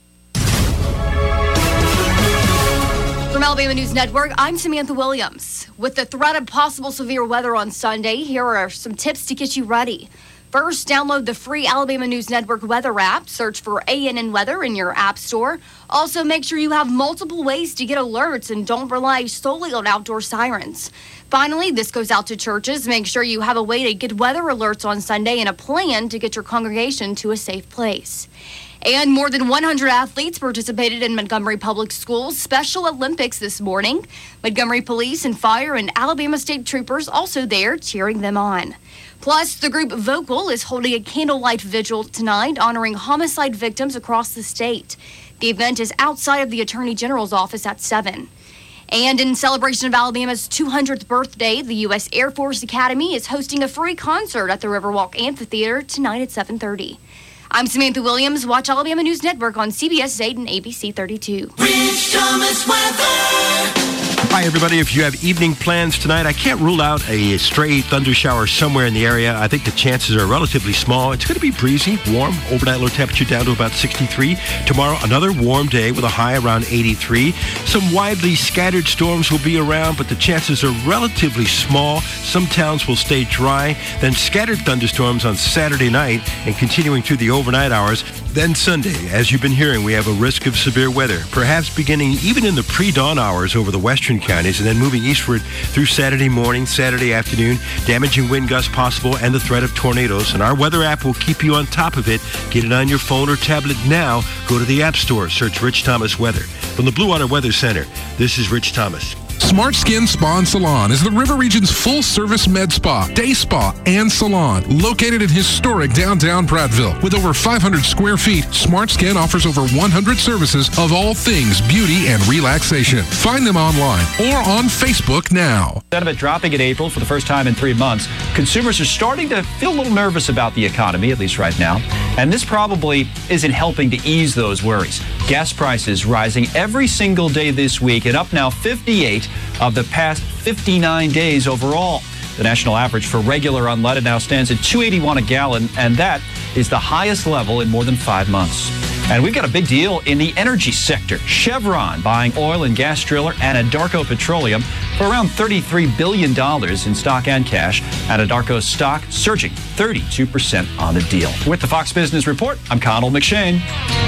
From Alabama News Network, I'm Samantha Williams. With the threat of possible severe weather on Sunday, here are some tips to get you ready. First, download the free Alabama News Network weather app. Search for A N N Weather in your app store. Also, make sure you have multiple ways to get alerts and don't rely solely on outdoor sirens. Finally, this goes out to churches. Make sure you have a way to get weather alerts on Sunday and a plan to get your congregation to a safe place. And more than one hundred athletes participated in Montgomery Public Schools Special Olympics this morning. Montgomery Police and Fire and Alabama State Troopers also there cheering them on. Plus, the group Vocal is holding a candlelight vigil tonight honoring homicide victims across the state. The event is outside of the Attorney General's office at seven. And in celebration of Alabama's two hundredth birthday, the U S Air Force Academy is hosting a free concert at the Riverwalk Amphitheater tonight at seven thirty. I'm Samantha Williams. Watch Alabama News Network on C B S eight and A B C thirty-two. Rich Thomas weather. Hi, everybody. If you have evening plans tonight, I can't rule out a stray thunder shower somewhere in the area. I think the chances are relatively small. It's going to be breezy, warm, overnight low temperature down to about sixty-three. Tomorrow, another warm day with a high around eighty-three. Some widely scattered storms will be around, but the chances are relatively small. Some towns will stay dry. Then scattered thunderstorms on Saturday night and continuing through the overnight hours. Then Sunday, as you've been hearing, we have a risk of severe weather, perhaps beginning even in the pre-dawn hours over the western counties and then moving eastward through Saturday morning, Saturday afternoon, damaging wind gusts possible and the threat of tornadoes. And our weather app will keep you on top of it. Get it on your phone or tablet now. Go to the App Store, search Rich Thomas Weather. From the Blue Water Weather Center, this is Rich Thomas. Smart Skin Spa and Salon is the River Region's full-service med spa, day spa, and salon. Located in historic downtown Prattville. With over five hundred square feet, Smart Skin offers over one hundred services of all things beauty and relaxation. Find them online or on Facebook now. Sentiment dropping in April for the first time in three months. Consumers are starting to feel a little nervous about the economy, at least right now. And this probably isn't helping to ease those worries. Gas prices rising every single day this week and up now fifty-eight of the past fifty-nine days overall. The national average for regular unleaded now stands at two eighty-one a gallon, and that is the highest level in more than five months. And we've got a big deal in the energy sector. Chevron buying oil and gas driller Anadarko Petroleum for around thirty-three billion dollars in stock and cash. Anadarko's stock surging thirty-two percent on the deal. With the Fox Business Report, I'm Connell McShane.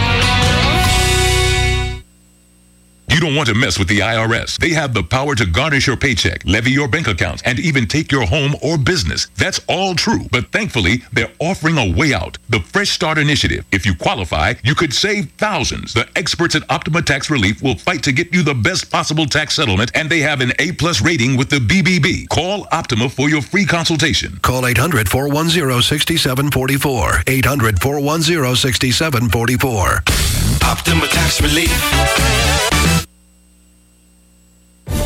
You don't want to mess with the I R S. They have the power to garnish your paycheck, levy your bank accounts, and even take your home or business. That's all true. But thankfully, they're offering a way out. The Fresh Start Initiative. If you qualify, you could save thousands. The experts at Optima Tax Relief will fight to get you the best possible tax settlement, and they have an A-plus rating with the B B B. Call Optima for your free consultation. Call eight hundred, four one zero, six seven four four. eight hundred, four one zero, six seven four four. Optima Tax Relief.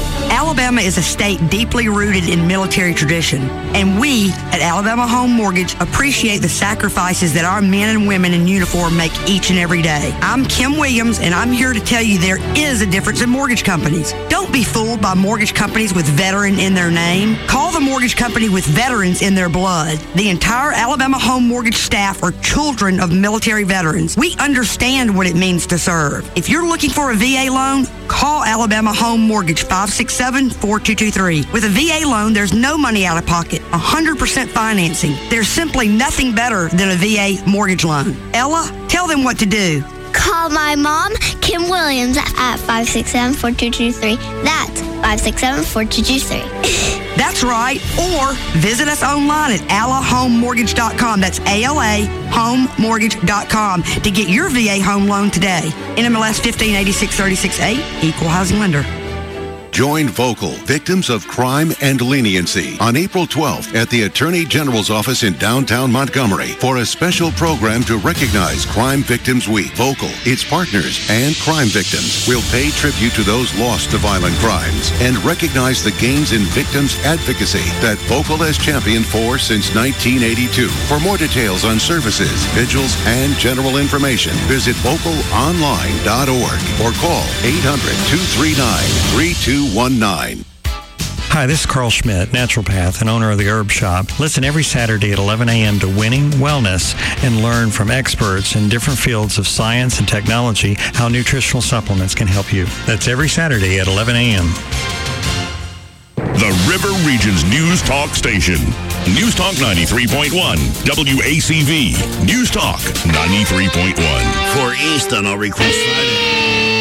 Alabama is a state deeply rooted in military tradition, and we at Alabama Home Mortgage appreciate the sacrifices that our men and women in uniform make each and every day. I'm Kim Williams, and I'm here to tell you there is a difference in mortgage companies. Don't be fooled by mortgage companies with veteran in their name. Call the mortgage company with veterans in their blood. The entire Alabama Home Mortgage staff are children of military veterans. We understand what it means to serve. If you're looking for a V A loan, call Alabama Home Mortgage five six seven, four two two three. With a V A loan, there's no money out of pocket, one hundred percent financing. There's simply nothing better than a V A mortgage loan. Ella, tell them what to do. Call my mom, Kim Williams, at five six seven, four two two three. That's five six seven, four two two three. That's right. Or visit us online at ala home mortgage dot com. That's A L A home mortgage dot com to get your V A home loan today. N M L S fifteen eighty-six thirty-six eight, Equal Housing Lender. Join Vocal, Victims of Crime and Leniency, on April twelfth at the Attorney General's office in downtown Montgomery for a special program to recognize Crime Victims Week. Vocal, its partners, and crime victims will pay tribute to those lost to violent crimes and recognize the gains in victims' advocacy that Vocal has championed for since nineteen eighty-two. For more details on services, vigils, and general information, visit vocal online dot org or call eight hundred, two three nine, three two one nine. Hi, this is Carl Schmidt, naturopath and owner of the Herb Shop. Listen every Saturday at eleven a.m. to Winning Wellness and learn from experts in different fields of science and technology how nutritional supplements can help you. That's every Saturday at eleven a.m. The River Region's News Talk station. News Talk ninety-three point one, W A C V. News Talk ninety-three point one. For East on All Request Friday.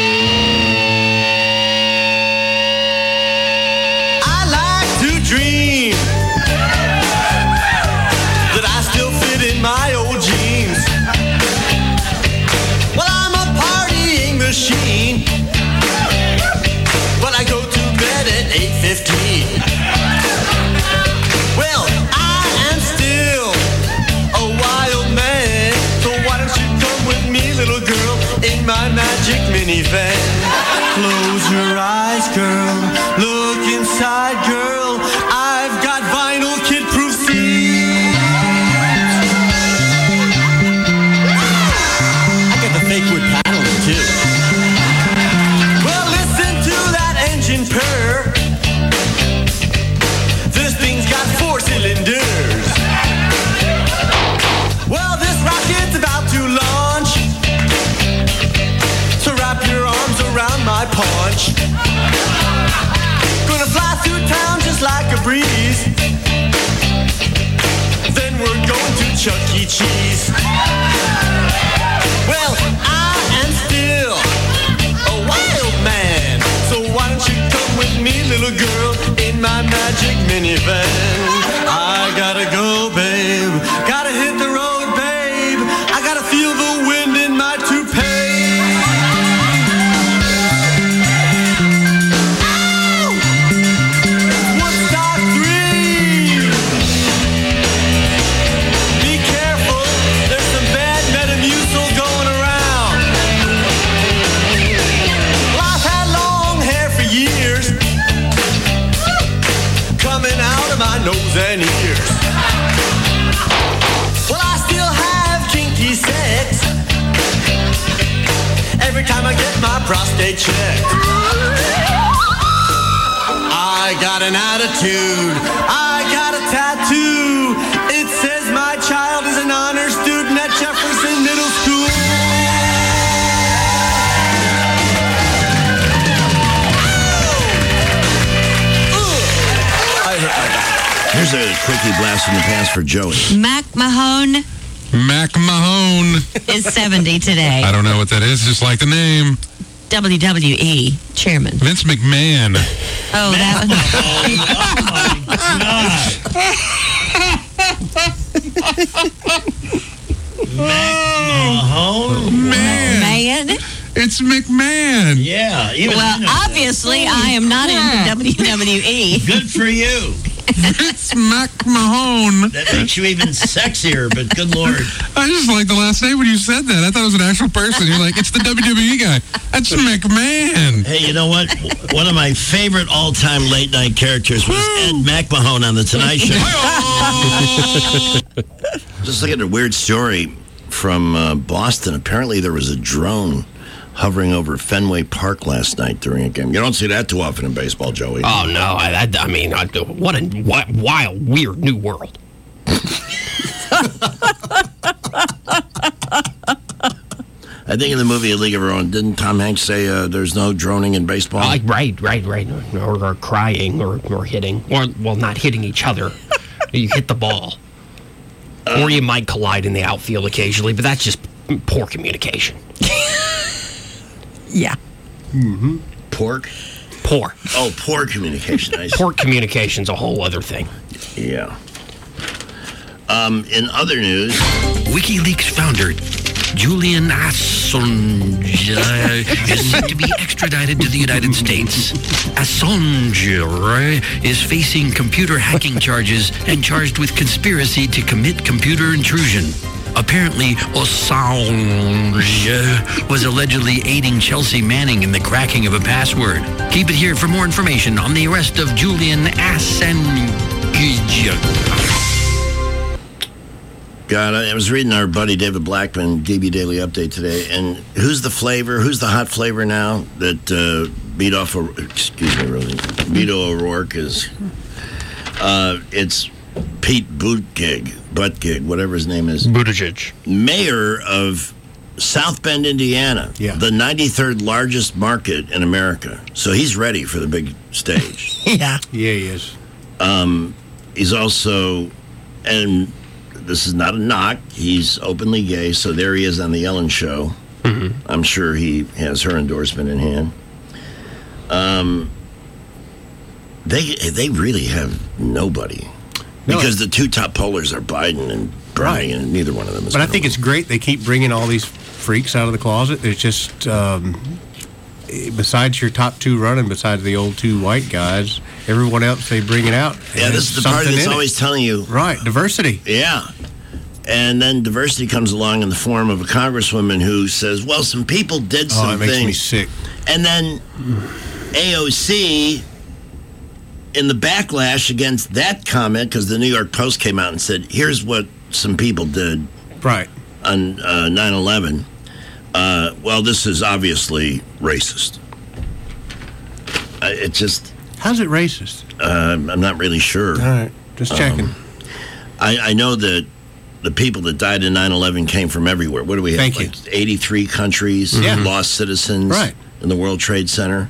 Dream that I still fit in my old jeans. Well, I'm a partying machine, but I go to bed at eight fifteen. Well, I am still a wild man, so why don't you come with me, little girl, in my magic minivan? Close your eyes, girl, look inside, girl. I've got vinyl kid-proof seats. I got the fake wood paddling too. Well, listen to that engine purr. This thing's got four cylinders. Well, this rocket's about to launch, so wrap your arms around my paunch. Gonna fly through town just like a breeze. Then we're going to Chuck E. Cheese. Well, I am still a wild man, so why don't you come with me, little girl, in my magic minivan? I gotta go, babe. Gotta hit the road, babe. I gotta feel the wind in my toupee. My nose and ears. Well, I still have kinky sex every time I get my prostate checked. I got an attitude, I got a tattoo. It says my child is an honor student at Jefferson Middle School. Here's a quickie blast from the past for Joey. Mac Mahone Mac Mahone is seventy today. I don't know what that is, just like the name. W W E chairman. Vince McMahon. Oh, that Oh, man. Man. It's McMahon. Yeah. Even well, obviously, I am not in W W E. Good for you. Vince McMahon. That makes you even sexier, but good Lord. I just like the last name when you said that. I thought it was an actual person. You're like, it's the W W E guy. That's McMahon. Hey, you know what? One of my favorite all-time late-night characters was Ed McMahon on The Tonight Show. Just look at a weird story from uh, Boston. Apparently there was a drone hovering over Fenway Park last night during a game. You don't see that too often in baseball, Joey. Oh, no. I, I, I mean, I, what a wi- wild, weird new world. I think in the movie A League of Our Own, didn't Tom Hanks say uh, there's no droning in baseball? Uh, right, right, right. Or, or crying or, or hitting. Or, well, not hitting each other. You hit the ball. Uh, or you might collide in the outfield occasionally, but that's just poor communication. Yeah. Mm-hmm. Pork? Poor. Oh, poor communication. I see. Poor communication's a whole other thing. Yeah. Um, in other news, WikiLeaks founder Julian Assange uh, is set to be extradited to the United States. Assange uh, is facing computer hacking charges and charged with conspiracy to commit computer intrusion. Apparently, Assange was allegedly aiding Chelsea Manning in the cracking of a password. Keep it here for more information on the arrest of Julian Assange. God, I was reading our buddy David Blackman, D B Daily Update today, and who's the flavor, who's the hot flavor now that uh, beat off, a, excuse me, really, Beto O'Rourke is, uh, it's Pete Buttigieg, Buttigieg, whatever his name is. Buttigieg. Mayor of South Bend, Indiana, yeah. the ninety-third largest market in America. So he's ready for the big stage. Yeah. Yeah, he is. Um, he's also, and this is not a knock, he's openly gay, so there he is on the Ellen Show. Mm-hmm. I'm sure he has her endorsement in hand. Um, they they really have nobody. No, because the two top pollers are Biden and Bernie, right. and neither one of them is. But I think it's great they keep bringing all these freaks out of the closet. It's just, um, besides your top two running, besides the old two white guys, everyone else they bring it out. Yeah, this is the party that's always telling you. Right, diversity. Yeah. And then diversity comes along in the form of a congresswoman who says, well, some people did some oh, it makes things. me sick. And then A O C, in the backlash against that comment, because the New York Post came out and said, here's what some people did right on uh, nine eleven. Uh, well, this is obviously racist. Uh, it just... How's it racist? Uh, I'm not really sure. All right, just checking. Um, I, I know that the people that died in nine eleven came from everywhere. What do we have? Thank like you. eighty-three countries, Yeah. lost citizens Right. in the World Trade Center.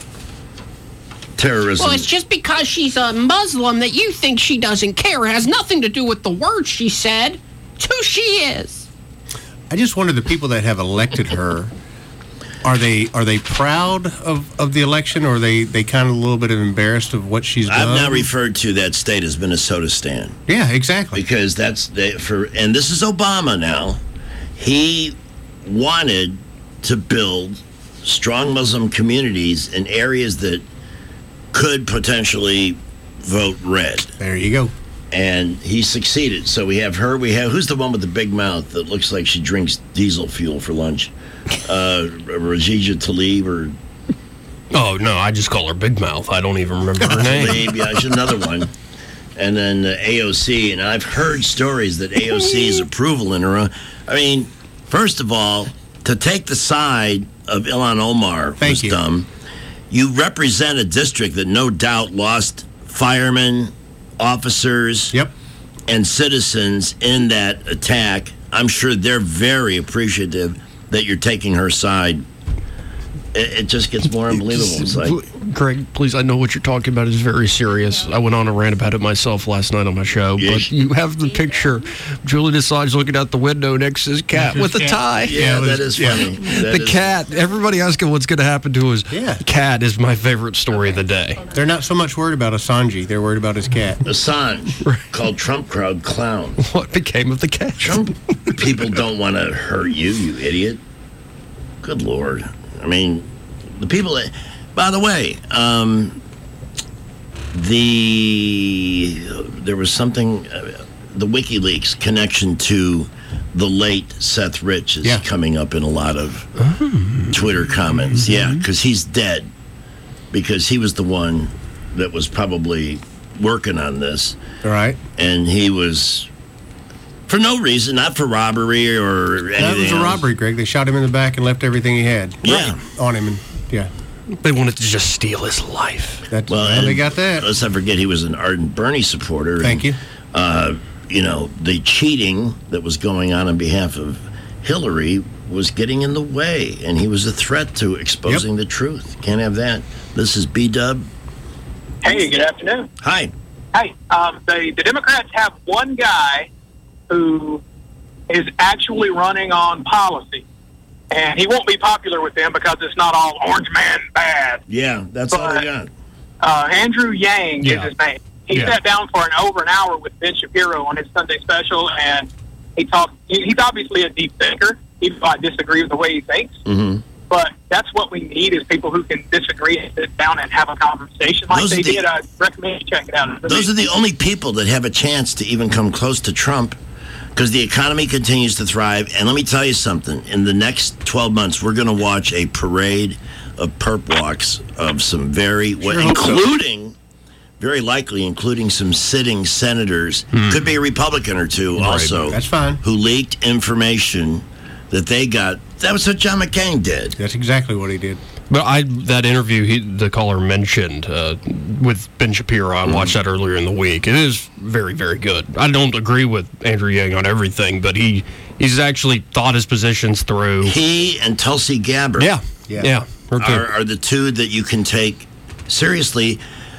Terrorism. Well, it's just because she's a Muslim that you think she doesn't care. It has nothing to do with the words she said. It's who she is. I just wonder, the people that have elected her, are they are they proud of, of the election, or are they, they kind of a little bit embarrassed of what she's done? I've now referred to that state as Minnesota Stan. Yeah, exactly. Because that's they, for, and this is Obama now. He wanted to build strong Muslim communities in areas that could potentially vote red. There you go. And he succeeded. So we have her. We have, who's the one with the big mouth that looks like she drinks diesel fuel for lunch? Uh, Rajija Tlaib or... Oh, no, I just call her Big Mouth. I don't even remember her name. Tlaib, yeah, she's another one. And then uh, A O C. And I've heard stories that A O C's approval in her. I mean, first of all, to take the side of Ilhan Omar Thank was you. dumb. You represent a district that no doubt lost firemen, officers, yep. and citizens in that attack. I'm sure they're very appreciative that you're taking her side. It, it just gets more unbelievable. It's like, Greg, please, I know what you're talking about is very serious. I went on a rant about it myself last night on my show, Yeah. but you have the picture of Julian Assange looking out the window next to his cat with a tie. yeah, that is funny. That the is- cat, everybody asking what's going to happen to his Yeah. cat is my favorite story of the day. They're not so much worried about Assange. They're worried about his cat. Assange, called Trump crowd clown. What became of the cat? Trump people don't want to hurt you, you idiot. Good Lord. I mean, the people that... By the way, um, the there was something, uh, the WikiLeaks connection to the late Seth Rich is Yeah. coming up in a lot of Twitter comments. Yeah, because he's dead. Because he was the one that was probably working on this. All right. And he was, for no reason, not for robbery or anything That was a else. robbery, Greg. They shot him in the back and left everything he had. Yeah. On him. And, yeah. They wanted to just steal his life. That's Well, well, they and got that. Let's not forget he was an ardent Bernie supporter. Thank and, you. Uh, you know, the cheating that was going on on behalf of Hillary was getting in the way, and he was a threat to exposing the truth. Can't have that. This is B-Dub. Hey, good afternoon. Hi. Hey, um, the, the Democrats have one guy who is actually running on policy, and he won't be popular with them because it's not all orange man bad. Yeah, that's all I got. Uh, Andrew Yang Yeah. is his name. He Yeah. sat down for an over an hour with Ben Shapiro on his Sunday special, and he talked. He, he's obviously a deep thinker. He might disagree with the way he thinks, Mm-hmm. but that's what we need is people who can disagree and sit down and have a conversation like Those are they the- did. I recommend you check it out. Those are the only people that have a chance to even come close to Trump because the economy continues to thrive. And let me tell you something. In the next twelve months, we're going to watch a parade of perp walks of some very, well, hope so. including, very likely, including some sitting senators, could be a Republican or two Right. also. That's fine. Who leaked information that they got. That was what John McCain did. That's exactly what he did. But I that interview he, the caller mentioned uh, with Ben Shapiro, I watched that earlier in the week. It is very, very good. I don't agree with Andrew Yang on everything, but he he's actually thought his positions through. He and Tulsi Gabbard. Yeah, yeah, yeah. her too. are, are the two that you can take seriously.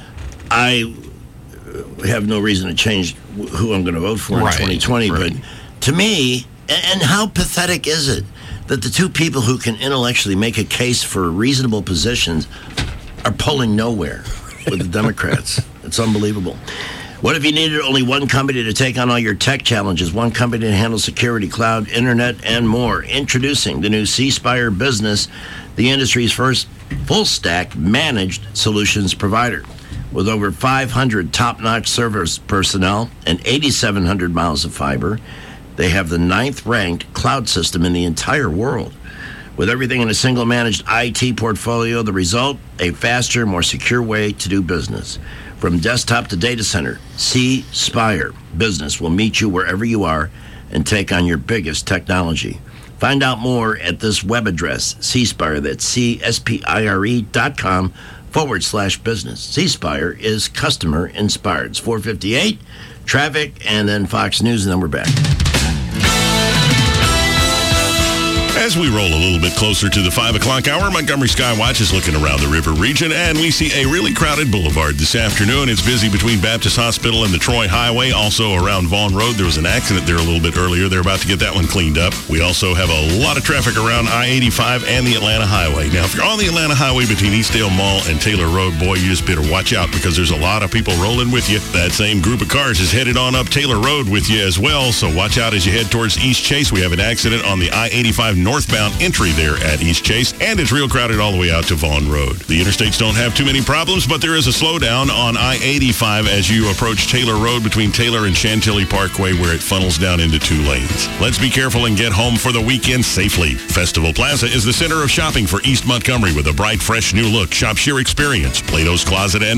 I have no reason to change wh- who I'm going to vote for in Right, twenty twenty, right. but to me, and, and how pathetic is it that the two people who can intellectually make a case for reasonable positions are polling nowhere with the Democrats? It's unbelievable. What if you needed only one company to take on all your tech challenges? One company to handle security, cloud, internet, and more. Introducing the new C Spire Business, the industry's first full-stack managed solutions provider. With over five hundred top-notch service personnel and eighty-seven hundred miles of fiber, they have the ninth-ranked cloud system in the entire world. With everything in a single managed I T portfolio, the result, a faster, more secure way to do business. From desktop to data center, C Spire Business will meet you wherever you are and take on your biggest technology. Find out more at this web address, C Spire, that's C S P I R E dot com forward slash business. C Spire is customer inspired. It's four fifty-eight, traffic, and then Fox News, and then we're back. As we roll a little bit closer to the five o'clock hour, Montgomery Skywatch is looking around the river region, and we see a really crowded boulevard this afternoon. It's busy between Baptist Hospital and the Troy Highway. Also around Vaughn Road, there was an accident there a little bit earlier. They're about to get that one cleaned up. We also have a lot of traffic around I eighty-five and the Atlanta Highway. Now, if you're on the Atlanta Highway between Eastdale Mall and Taylor Road, boy, you just better watch out because there's a lot of people rolling with you. That same group of cars is headed on up Taylor Road with you as well, so watch out as you head towards East Chase. We have an accident on the I eighty-five northbound entry there at East Chase, and it's real crowded all the way out to Vaughn Road. The interstates don't have too many problems, but there is a slowdown on I eighty-five as you approach Taylor Road between Taylor and Chantilly Parkway, where it funnels down into two lanes. Let's be careful and get home for the weekend safely. Festival Plaza is the center of shopping for East Montgomery with a bright, fresh new look. Shop sheer experience. Plato's Closet and